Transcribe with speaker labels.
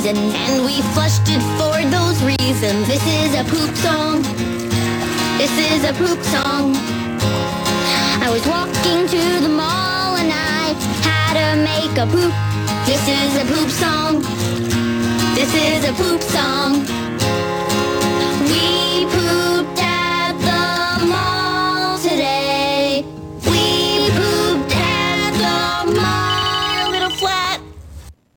Speaker 1: season, and we flushed it for those reasons. This is a poop song. This is a poop song. I was walking to the mall and I had to make a poop. This is a poop song. This is a poop song.